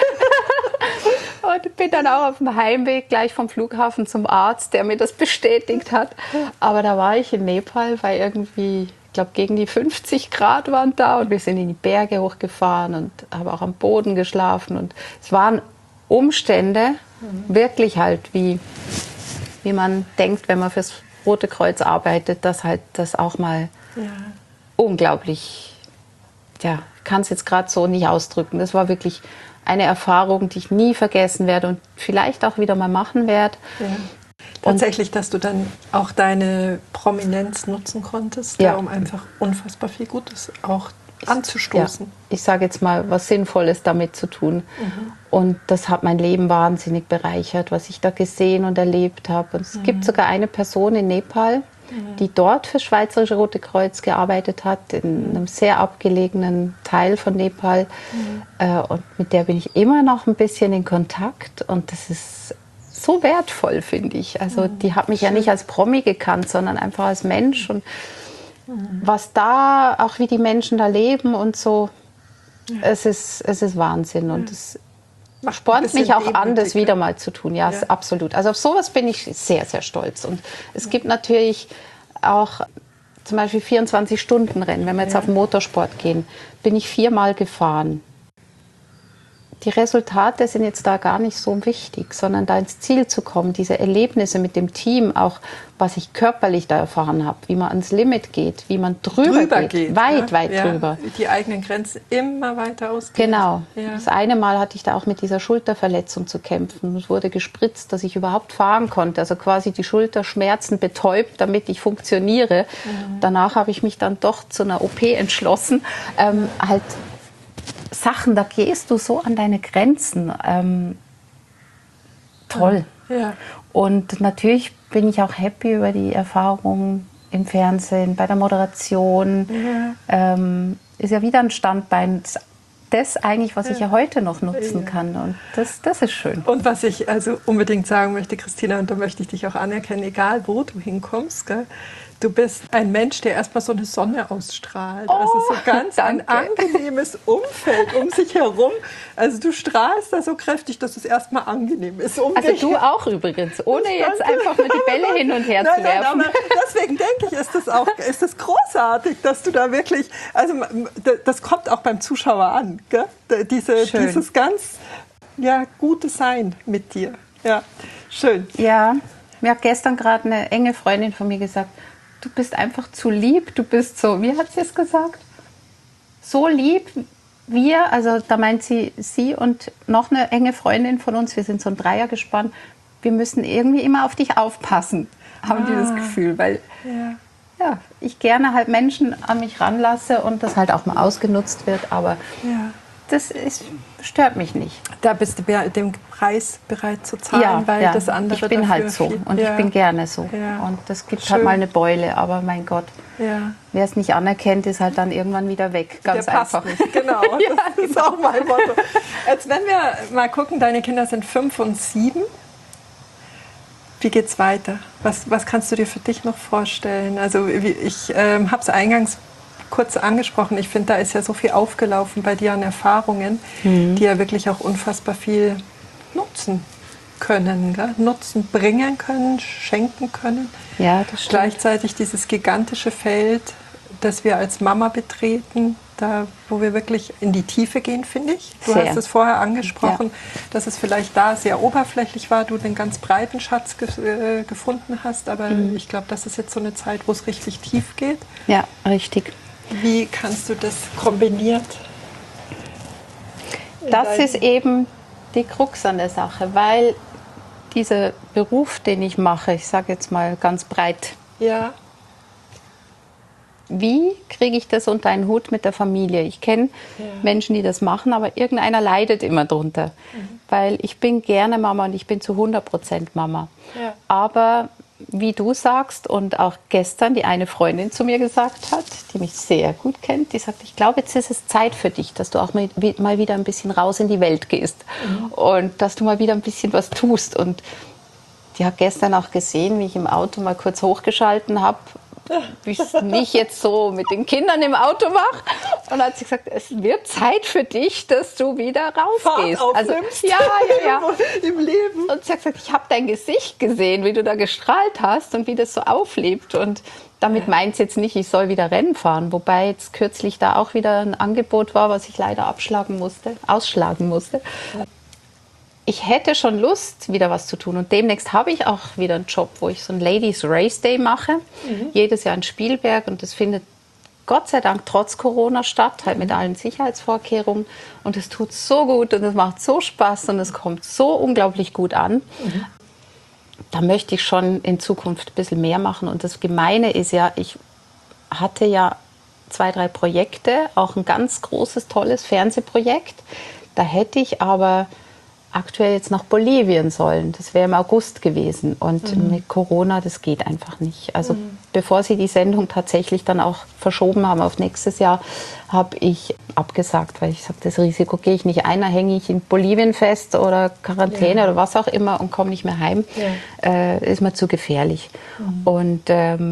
Und bin dann auch auf dem Heimweg gleich vom Flughafen zum Arzt, der mir das bestätigt hat. Aber da war ich in Nepal, weil irgendwie, ich glaube, gegen die fünfzig Grad waren da und wir sind in die Berge hochgefahren und habe auch am Boden geschlafen. Und es waren Umstände, mhm. wirklich halt, wie, wie man denkt, wenn man fürs Rote Kreuz arbeitet, dass halt das auch mal ja. unglaublich, ja, ich kann es jetzt gerade so nicht ausdrücken. Das war wirklich eine Erfahrung, die ich nie vergessen werde und vielleicht auch wieder mal machen werde.
Ja. Tatsächlich, dass du dann auch deine Prominenz nutzen konntest,
ja.
um einfach unfassbar viel Gutes auch anzustoßen.
Ja. Ich sage jetzt mal, was Sinnvolles damit zu tun. Mhm. Und das hat mein Leben wahnsinnig bereichert, was ich da gesehen und erlebt habe. Und es mhm. gibt sogar eine Person in Nepal, die dort für das Schweizerische Rote Kreuz gearbeitet hat, in einem sehr abgelegenen Teil von Nepal. Mhm. Äh, und mit der bin ich immer noch ein bisschen in Kontakt. Und das ist so wertvoll, finde ich. Also mhm. die hat mich Schön. ja nicht als Promi gekannt, sondern einfach als Mensch. Und mhm. was da, auch wie die Menschen da leben und so, Ja. Es ist, es ist Wahnsinn und ja. es
Macht
spornt mich auch an, das wieder
ne?
mal zu tun. Ja,
ja.
absolut. Also auf sowas bin ich sehr, sehr stolz. Und es gibt natürlich auch zum Beispiel vierundzwanzig-Stunden-Rennen. Wenn wir jetzt ja. auf den Motorsport gehen, bin ich viermal gefahren. Die Resultate sind jetzt da gar nicht so wichtig, sondern da ins Ziel zu kommen, diese Erlebnisse mit dem Team, auch was ich körperlich da erfahren habe, wie man ans Limit geht, wie man drüber, drüber geht, geht, weit, ja. weit ja. drüber.
Die eigenen Grenzen immer weiter ausgehen.
Genau.
Ja.
Das eine Mal hatte ich da auch mit dieser Schulterverletzung zu kämpfen. Es wurde gespritzt, dass ich überhaupt fahren konnte, also quasi die Schulterschmerzen betäubt, damit ich funktioniere. Mhm. Danach habe ich mich dann doch zu einer O P entschlossen, ähm, halt Sachen, da gehst du so an deine Grenzen. Ähm, toll.
Ja.
Und natürlich bin ich auch happy über die Erfahrung im Fernsehen, bei der Moderation. Ja. Ähm, ist ja wieder ein Standbein. Das eigentlich, was ja. ich ja heute noch nutzen ja. kann. Und das, das ist schön.
Und was ich also unbedingt sagen möchte, Christina, und da möchte ich dich auch anerkennen, egal wo du hinkommst, gell? Du bist ein Mensch, der erstmal so eine Sonne ausstrahlt. Oh, also so ganz danke. Ein angenehmes Umfeld um sich herum. Also du strahlst da so kräftig, dass es erstmal angenehm ist. Um
also
dich.
Du auch übrigens, ohne jetzt einfach nur die Bälle hin und her nein, zu werfen.
Nein, aber deswegen denke ich, ist das auch ist das großartig, dass du da wirklich, also das kommt auch beim Zuschauer an, gell? Diese, dieses ganz ja, gute Sein mit dir. Ja, schön.
Ja, mir hat gestern gerade eine enge Freundin von mir gesagt, du bist einfach zu lieb, du bist so, wie hat sie es gesagt? So lieb, wir, also da meint sie, sie und noch eine enge Freundin von uns, wir sind so ein Dreier gespannt, wir müssen irgendwie immer auf dich aufpassen, haben ah, die das Gefühl, weil ja. ja, ich gerne halt Menschen an mich ranlasse und das halt auch mal ausgenutzt wird, aber
ja.
das ist, stört mich nicht.
Da bist du den Preis bereit zu zahlen,
ja,
weil
ja.
das andere
ich bin halt so und ja. ich bin gerne so.
Ja.
Und das gibt Schön. Halt mal eine Beule, aber mein Gott,
ja.
wer es nicht anerkennt, ist halt dann irgendwann wieder weg. Ganz
Der passt
einfach.
Nicht. Genau, das ja, ist genau. auch mein Motto. Jetzt, wenn wir mal gucken, deine Kinder sind fünf und sieben. Wie geht's weiter? Was, was kannst du dir für dich noch vorstellen? Also ich ähm, habe es eingangs kurz angesprochen. Ich finde, da ist ja so viel aufgelaufen bei dir an Erfahrungen, mhm. die ja wirklich auch unfassbar viel nutzen können, gell? Nutzen bringen können, schenken können.
Ja, das stimmt.
Gleichzeitig dieses gigantische Feld, das wir als Mama betreten, da wo wir wirklich in die Tiefe gehen, finde ich. Du
Sehr.
hast es vorher angesprochen, ja. dass es vielleicht da sehr oberflächlich war, du den ganz breiten Schatz ge äh, gefunden hast, aber mhm. ich glaube, das ist jetzt so eine Zeit, wo es richtig tief geht.
Ja, richtig.
Wie kannst du das kombiniert?
Das ist eben die Krux an der Sache, weil dieser Beruf, den ich mache, ich sage jetzt mal ganz breit,
ja.
wie kriege ich das unter einen Hut mit der Familie? Ich kenne ja. Menschen, die das machen, aber irgendeiner leidet immer drunter, mhm. weil ich bin gerne Mama und ich bin zu hundert Prozent Mama.
Ja.
Aber wie du sagst und auch gestern die eine Freundin zu mir gesagt hat, die mich sehr gut kennt, die sagt, ich glaube, jetzt ist es Zeit für dich, dass du auch mal, mal wieder ein bisschen raus in die Welt gehst mhm. und dass du mal wieder ein bisschen was tust. Und die hat gestern auch gesehen, wie ich im Auto mal kurz hochgeschalten habe, wie ich es nicht jetzt so mit den Kindern im Auto mache. Und dann hat sie gesagt, es wird Zeit für dich, dass du wieder rausgehst.
Fahrt aufnimmst.
Also, ja, ja, ja.
Im Leben.
Und sie hat gesagt, ich habe dein Gesicht gesehen, wie du da gestrahlt hast und wie das so auflebt. Und damit meint sie jetzt nicht, ich soll wieder Rennen fahren. Wobei jetzt kürzlich da auch wieder ein Angebot war, was ich leider abschlagen musste, ausschlagen musste. Ich hätte schon Lust, wieder was zu tun. Und demnächst habe ich auch wieder einen Job, wo ich so einen Ladies Race Day mache. Mhm. Jedes Jahr in Spielberg. Und das findet Gott sei Dank trotz Corona statt, halt mit allen Sicherheitsvorkehrungen. Und es tut so gut und es macht so Spaß und es kommt so unglaublich gut an. Mhm. Da möchte ich schon in Zukunft ein bisschen mehr machen. Und das Gemeine ist ja, ich hatte ja zwei, drei Projekte, auch ein ganz großes, tolles Fernsehprojekt. Da hätte ich aber aktuell jetzt nach Bolivien sollen. Das wäre im August gewesen. Und mhm. mit Corona, das geht einfach nicht. Also mhm. bevor sie die Sendung tatsächlich dann auch verschoben haben auf nächstes Jahr, habe ich abgesagt, weil ich sage, das Risiko gehe ich nicht ein. Da hänge ich in Bolivien fest oder Quarantäne ja. oder was auch immer und komme nicht mehr heim. Ja. Äh, ist mir zu gefährlich. Mhm. Und ähm,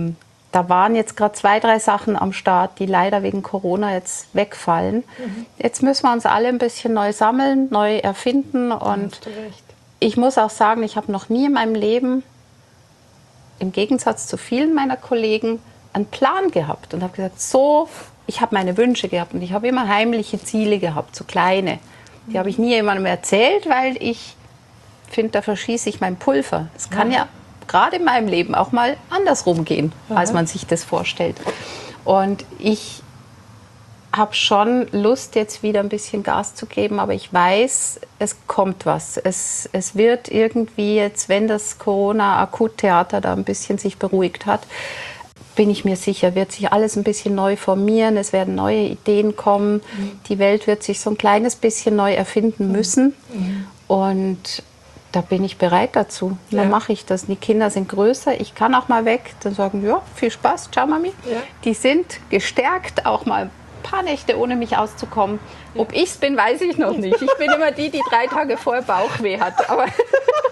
da waren jetzt gerade zwei, drei Sachen am Start, die leider wegen Corona jetzt wegfallen. Mhm. Jetzt müssen wir uns alle ein bisschen neu sammeln, neu erfinden. Und ich muss auch sagen, ich habe noch nie in meinem Leben, im Gegensatz zu vielen meiner Kollegen, einen Plan gehabt und habe gesagt, so, ich habe meine Wünsche gehabt und ich habe immer heimliche Ziele gehabt, so kleine. Die mhm. habe ich nie jemandem erzählt, weil ich finde, da verschieße ich mein Pulver. Es kann ja gerade in meinem Leben auch mal andersrum gehen, Aha. als man sich das vorstellt. Und ich habe schon Lust, jetzt wieder ein bisschen Gas zu geben, aber ich weiß, es kommt was. Es, es wird irgendwie jetzt, wenn das Corona-Akuttheater da ein bisschen sich beruhigt hat, bin ich mir sicher, wird sich alles ein bisschen neu formieren, es werden neue Ideen kommen, mhm. die Welt wird sich so ein kleines bisschen neu erfinden müssen. Mhm. Und da bin ich bereit dazu. Dann ja. mache ich das. Die Kinder sind größer, ich kann auch mal weg. Dann sagen, ja, viel Spaß, ciao Mami. Ja. Die sind gestärkt, auch mal ein paar Nächte ohne mich auszukommen. Ja. Ob ich es bin, weiß ich noch nicht. Ich bin immer die, die drei Tage vorher Bauchweh hat. Aber
ja,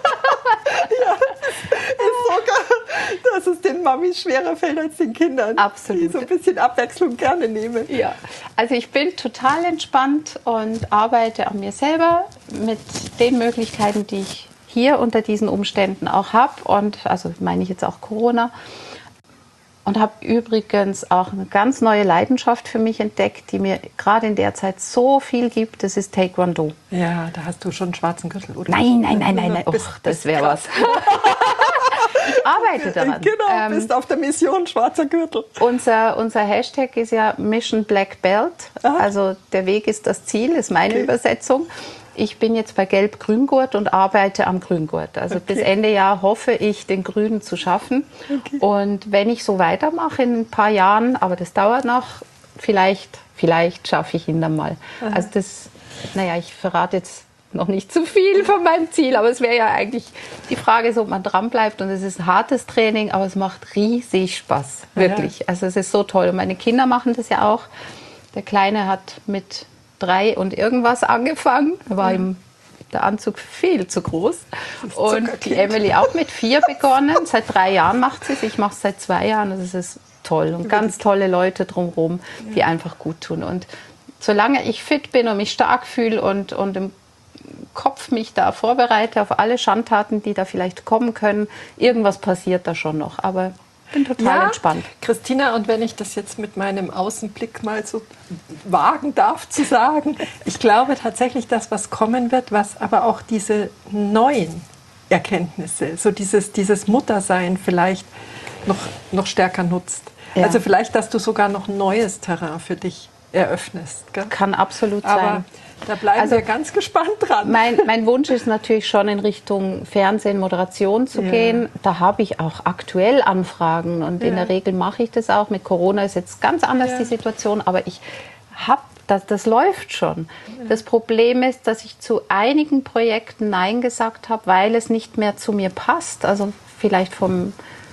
ist sogar, dass es den Mamis schwerer fällt als den Kindern.
Absolut.
Die so ein bisschen Abwechslung gerne nehmen.
Ja, also ich bin total entspannt und arbeite an mir selber mit den Möglichkeiten, die ich hier unter diesen Umständen auch habe. Und also meine ich jetzt auch Corona. Und habe übrigens auch eine ganz neue Leidenschaft für mich entdeckt, die mir gerade in der Zeit so viel gibt. Das ist Taekwondo.
Ja, da hast du schon einen schwarzen Gürtel, oder?
Nein, nein, nein, nein, nein. Oh, das wäre was. Ich arbeite daran.
Genau, ähm, bist auf der Mission schwarzer Gürtel.
Unser, unser Hashtag ist ja Mission Black Belt. Aha. Also der Weg ist das Ziel, ist meine okay. Übersetzung. Ich bin jetzt bei Gelb-Grüngurt und arbeite am Grüngurt. Also okay. bis Ende Jahr hoffe ich, den Grünen zu schaffen. Okay. Und wenn ich so weitermache in ein paar Jahren, aber das dauert noch, vielleicht, vielleicht schaffe ich ihn dann mal. Aha. Also das, naja, ich verrate jetzt noch nicht zu viel von meinem Ziel, aber es wäre ja eigentlich die Frage, so, ob man dran bleibt. Und es ist ein hartes Training, aber es macht riesig Spaß, wirklich. Ja. Also es ist so toll. Und meine Kinder machen das ja auch. Der Kleine hat mit drei und irgendwas angefangen. Da war ihm der Anzug viel zu groß. Und die Emily auch mit vier begonnen. Seit drei Jahren macht sie es. Ich mache es seit zwei Jahren. Das ist toll. Und ganz tolle Leute drumherum, die einfach gut tun. Und solange ich fit bin und mich stark fühle und, und im Kopf mich da vorbereite auf alle Schandtaten, die da vielleicht kommen können, irgendwas passiert da schon noch. Aber ich bin total ja, entspannt.
Christina, und wenn ich das jetzt mit meinem Außenblick mal so wagen darf zu sagen, ich glaube tatsächlich, dass was kommen wird, was aber auch diese neuen Erkenntnisse, so dieses, dieses Muttersein vielleicht noch, noch stärker nutzt. Ja. Also vielleicht, dass du sogar noch ein neues Terrain für dich eröffnest. Gell?
Kann absolut
aber
sein.
Da bleiben also, wir ganz gespannt dran.
Mein, mein Wunsch ist natürlich schon, in Richtung Fernsehen, Moderation zu ja. gehen. Da habe ich auch aktuell Anfragen und ja. in der Regel mache ich das auch. Mit Corona ist jetzt ganz anders ja. die Situation, aber ich habe das, das läuft schon. Ja. Das Problem ist, dass ich zu einigen Projekten Nein gesagt habe, weil es nicht mehr zu mir passt. Also vielleicht vom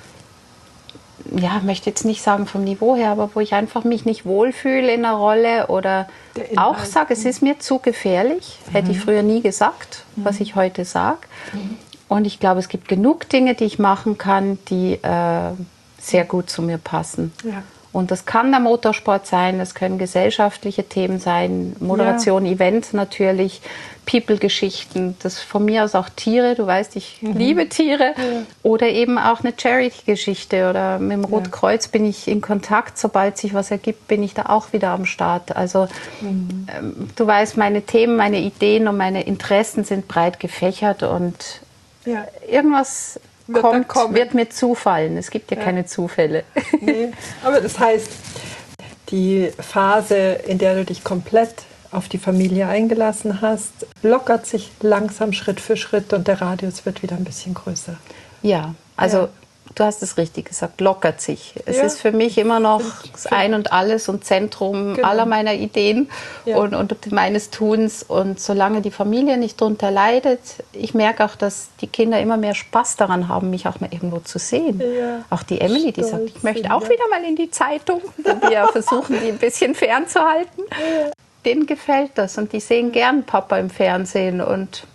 ja, möchte jetzt nicht sagen vom Niveau her, aber wo ich einfach mich nicht wohlfühle in einer Rolle oder auch sage, es ist mir zu gefährlich. Mhm. Hätte ich früher nie gesagt, mhm. was ich heute sage. Mhm. Und ich glaube, es gibt genug Dinge, die ich machen kann, die äh, sehr gut zu mir passen. Ja. Und das kann der Motorsport sein, das können gesellschaftliche Themen sein, Moderation, ja. Event natürlich, People-Geschichten, das von mir aus auch Tiere, du weißt, ich mhm. liebe Tiere. Ja. Oder eben auch eine Charity-Geschichte oder mit dem Rotkreuz ja. bin ich in Kontakt, sobald sich was ergibt, bin ich da auch wieder am Start. Also mhm. ähm, du weißt, meine Themen, meine Ideen und meine Interessen sind breit gefächert und ja. irgendwas Wird, kommt, wird mir zufallen. Es gibt ja, ja. keine Zufälle.
Nee, aber das heißt, die Phase, in der du dich komplett auf die Familie eingelassen hast, lockert sich langsam Schritt für Schritt und der Radius wird wieder ein bisschen größer.
Ja, also ja. du hast es richtig gesagt, lockert sich. Es ja. ist für mich immer noch das Ein und Alles und Zentrum genau. aller meiner Ideen ja. und, und meines Tuns. Und solange die Familie nicht drunter leidet, ich merke auch, dass die Kinder immer mehr Spaß daran haben, mich auch mal irgendwo zu sehen. Ja. Auch die Emily, die Stolz sagt, ich möchte auch wieder mal in die Zeitung. Und wir versuchen, die ein bisschen fernzuhalten. Ja. Denen gefällt das und die sehen gern Papa im Fernsehen und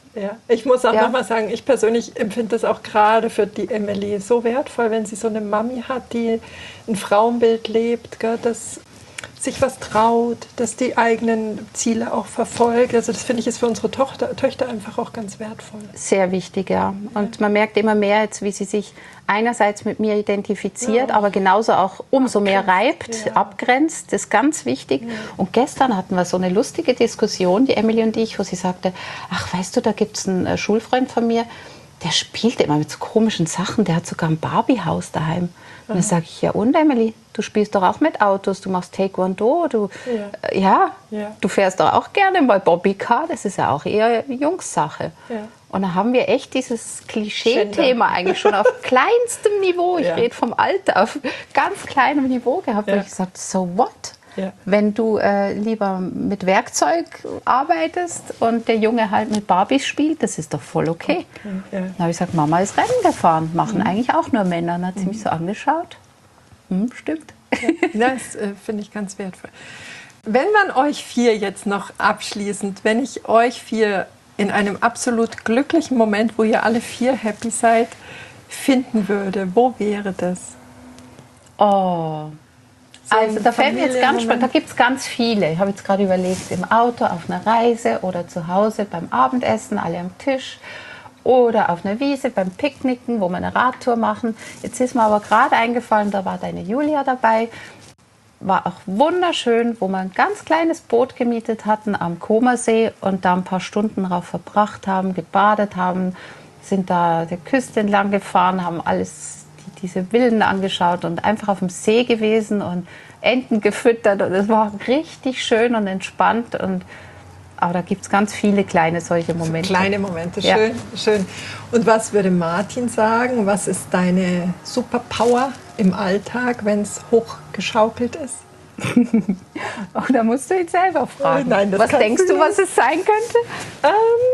Ja, ich muss auch
Ja.
noch mal sagen, ich persönlich empfinde das auch gerade für die Emily so wertvoll, wenn sie so eine Mami hat, die ein Frauenbild lebt, gell, dass sich was traut, dass die eigenen Ziele auch verfolgt. Also das finde ich ist für unsere Tochter, Töchter einfach auch ganz wertvoll.
Sehr wichtig, ja. Und man merkt immer mehr jetzt, wie sie sich einerseits mit mir identifiziert,
Ja.
aber genauso auch umso mehr reibt,
ja.
abgrenzt. Das ist ganz wichtig. Und gestern hatten wir so eine lustige Diskussion, die Emily und ich, wo sie sagte, ach, weißt du, da gibt es einen äh, Schulfreund von mir, der spielt immer mit so komischen Sachen, der hat sogar ein Barbie-Haus daheim. Und dann sage ich, ja und Emily, du spielst doch auch mit Autos, du machst Taekwondo, du,
Ja.
äh, ja,
Ja.
du fährst doch auch gerne mal Bobbycar, das ist ja auch eher Jungssache.
Ja.
Und dann haben wir echt dieses Klischee-Thema eigentlich schon auf kleinstem Niveau, ich
Ja.
rede vom Alter, auf ganz kleinem Niveau gehabt,
Ja.
wo ich gesagt, so what?
Ja.
Wenn du äh, lieber mit Werkzeug arbeitest und der Junge halt mit Barbies spielt, das ist doch voll okay.
Ja.
Dann habe ich gesagt, Mama ist Rennen gefahren, machen eigentlich auch nur Männer. Dann hat sie mich so angeschaut. Hm, stimmt.
Das äh, finde ich ganz wertvoll. Wenn man euch vier jetzt noch abschließend, wenn ich euch vier in einem absolut glücklichen Moment, wo ihr alle vier happy seid, finden würde, wo wäre das?
Oh.
So
Also
ein
da fällt mir jetzt ganz
Familienmoment.
spannend, da gibt es ganz viele. Ich habe jetzt gerade überlegt, im Auto, auf einer Reise oder zu Hause beim Abendessen, alle am Tisch oder auf einer Wiese beim Picknicken, wo wir eine Radtour machen. Jetzt ist mir aber gerade eingefallen, da war deine Julia dabei. War auch wunderschön, wo wir ein ganz kleines Boot gemietet hatten am Comersee und da ein paar Stunden drauf verbracht haben, gebadet haben, sind da der Küste entlang gefahren, haben alles die, diese Villen angeschaut und einfach auf dem See gewesen und Enten gefüttert und es war richtig schön und entspannt und aber da gibt es ganz viele kleine solche Momente.
Kleine Momente,
Ja.
schön, schön. Und was würde Martin sagen? Was ist deine Superpower im Alltag, wenn es hochgeschaukelt ist?
Oh, da musst du ihn selber fragen.
Oh nein, das
was
kannst
denkst
du
du, was es sein könnte?
Ähm,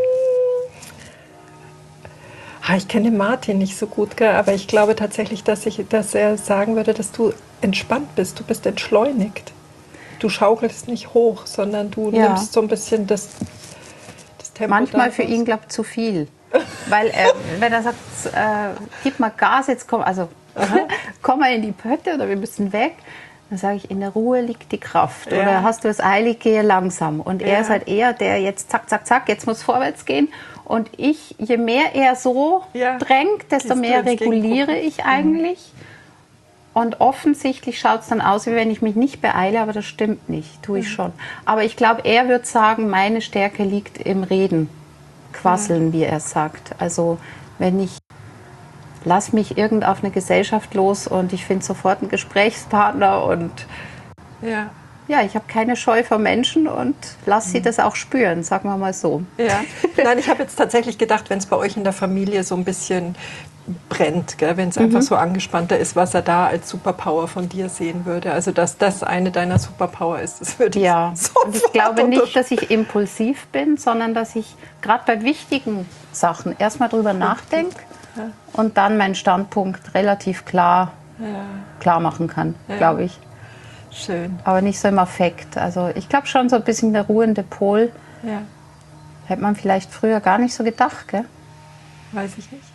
ah, ich kenne Martin nicht so gut, gell, aber ich glaube tatsächlich, dass, ich, dass er sagen würde, dass du entspannt bist, du bist entschleunigt. Du schaukelst nicht hoch, sondern du
Ja.
nimmst so ein bisschen das, das Tempo.
Manchmal
da
für
raus.
ihn, glaube ich, zu viel. Weil er, wenn er sagt, äh, gib mal Gas, jetzt komm, also komm mal in die Pötte oder wir müssen weg, dann sage ich, in der Ruhe liegt die Kraft.
Ja.
Oder hast du es eilig, gehe langsam. Und er
Ja.
ist halt eher der jetzt zack, zack, zack, jetzt muss vorwärts gehen. Und ich, je mehr er so
Ja.
drängt, desto
Gehst du
mehr
ins
reguliere
Gegenproben.
ich eigentlich. Und offensichtlich schaut es dann aus, wie wenn ich mich nicht beeile, aber das stimmt nicht, tue ich schon. Aber ich glaube, er wird sagen, meine Stärke liegt im Reden, Quasseln, wie er sagt. Also wenn ich, lass mich irgend auf eine Gesellschaft los und ich finde sofort einen Gesprächspartner und
Ja.
ja, ich habe keine Scheu vor Menschen und lass sie das auch spüren, sagen wir mal so.
Ja. Nein, ich habe jetzt tatsächlich gedacht, wenn es bei euch in der Familie so ein bisschen brennt, wenn es einfach so angespannter ist, was er da als Superpower von dir sehen würde. Also dass das eine deiner Superpower ist, das würde
Ja,
ich sofort
und ich glaube nicht,
unterschreiben.
dass ich impulsiv bin, sondern dass ich gerade bei wichtigen Sachen erstmal drüber nachdenke und dann meinen Standpunkt relativ klar, klar machen kann, glaube ich.
Schön.
Aber nicht so im Affekt. Also ich glaube schon so ein bisschen der ruhende Pol.
Ja,
Hätte man vielleicht früher gar nicht so gedacht, gell?
weiß ich nicht.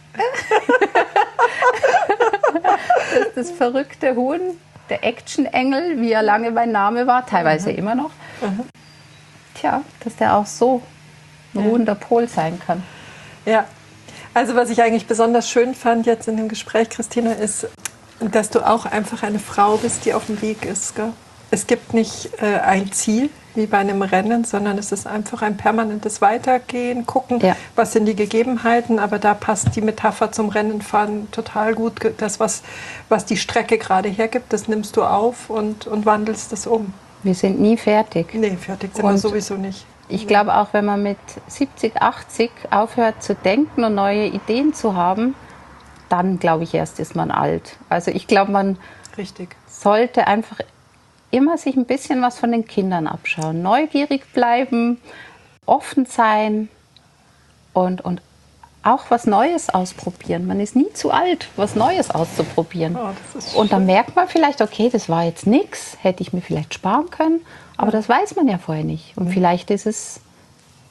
Das verrückte Huhn, der Action-Engel, wie er lange mein Name war, teilweise immer noch. Tja, dass der auch so ein ruhender Pol sein kann.
Ja, also was ich eigentlich besonders schön fand jetzt in dem Gespräch, Christina, ist, dass du auch einfach eine Frau bist, die auf dem Weg ist. Gell? Es gibt nicht äh, ein Ziel wie bei einem Rennen, sondern es ist einfach ein permanentes Weitergehen, gucken,
Ja.
was sind die Gegebenheiten, aber da passt die Metapher zum Rennenfahren total gut. Das, was, was die Strecke gerade hergibt, das nimmst du auf und, und wandelst das um.
Wir sind nie fertig.
Nee, fertig sind wir
Und-
sowieso nicht.
Ich glaube auch, wenn man mit siebzig, achtzig aufhört zu denken und neue Ideen zu haben, dann glaube ich erst ist man alt. Also ich glaube, man
Richtig.
sollte einfach immer sich ein bisschen was von den Kindern abschauen. Neugierig bleiben, offen sein und, und auch was Neues ausprobieren. Man ist nie zu alt, was Neues auszuprobieren.
Oh, das ist
Und dann merkt man vielleicht, okay, das war jetzt nichts, hätte ich mir vielleicht sparen können, aber das weiß man ja vorher nicht. Und vielleicht ist es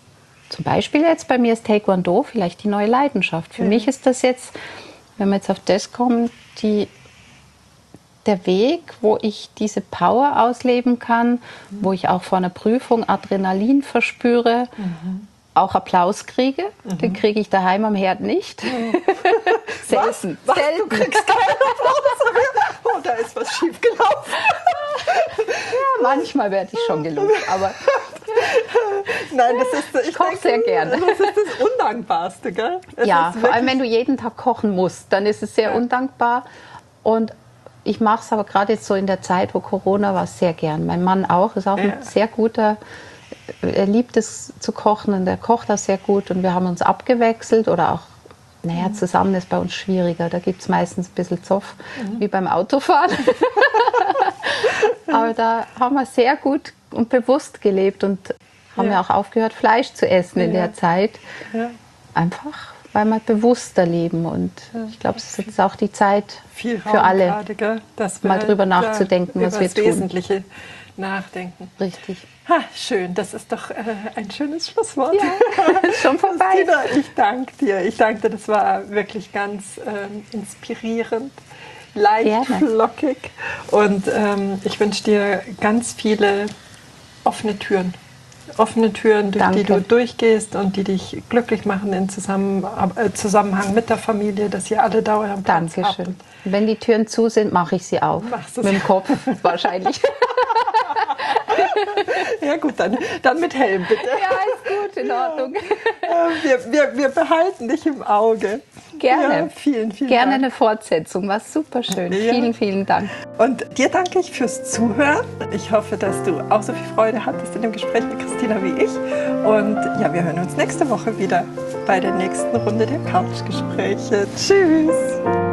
zum Beispiel jetzt bei mir ist Taekwondo vielleicht die neue Leidenschaft. Für
ja.
mich ist das jetzt, wenn wir jetzt auf das kommen, die, der Weg, wo ich diese Power ausleben kann, mhm. wo ich auch vor einer Prüfung Adrenalin verspüre, mhm. auch Applaus kriege. Mhm. Den kriege ich daheim am Herd nicht. Mhm. Selten.
Was? Was? Selten. Du kriegst keinen Applaus mehr? Oh, da ist was schiefgelaufen.
Ja, manchmal werde ich schon gelobt, aber
nein, das ist, ich
koche
denke,
sehr gerne.
Das ist das Undankbarste, gell? Es
ja, vor allem wenn du jeden Tag kochen musst, dann ist es sehr ja. undankbar. Und ich mache es aber gerade jetzt so in der Zeit, wo Corona war, sehr gern. Mein Mann auch, ist auch ja. ein sehr guter, er liebt es zu kochen und er kocht das sehr gut. Und wir haben uns abgewechselt oder auch, naja, zusammen ist bei uns schwieriger. Da gibt es meistens ein bisschen Zoff, mhm. wie beim Autofahren. Aber da haben wir sehr gut und bewusst gelebt und haben ja, ja auch aufgehört, Fleisch zu essen in ja. der Zeit. Ja. Einfach, weil wir bewusster leben. Und ja. ich glaube, es ist jetzt auch die Zeit
Viel
für alle,
gerade, dass wir
mal drüber nachzudenken, was wir tun.
Wesentliche nachdenken.
Richtig.
Ha, schön, das ist doch äh, ein schönes Schlusswort.
Ja, ist schon vorbei.
Christina, ich danke dir. Ich danke dir, das war wirklich ganz ähm, inspirierend. Leicht, Gerne. flockig und ähm, ich wünsche dir ganz viele offene Türen. Offene Türen, durch Danke. die du durchgehst und die dich glücklich machen in Zusammen äh, Zusammenhang mit der Familie, dass ihr alle da euren Platz
Dankeschön.
habt.
Wenn die Türen zu sind, mache ich sie auf. Mit dem Kopf wahrscheinlich.
Ja gut, dann, dann mit Helm bitte.
Ja, ist gut, in Ordnung.
Wir, wir, wir behalten dich im Auge.
Gerne.
Ja, vielen, vielen
Gerne
Dank.
eine Fortsetzung, war super schön. Ja. Vielen, vielen Dank.
Und dir danke ich fürs Zuhören. Ich hoffe, dass du auch so viel Freude hattest in dem Gespräch mit Christina wie ich. Und ja, wir hören uns nächste Woche wieder bei der nächsten Runde der Couchgespräche. Tschüss.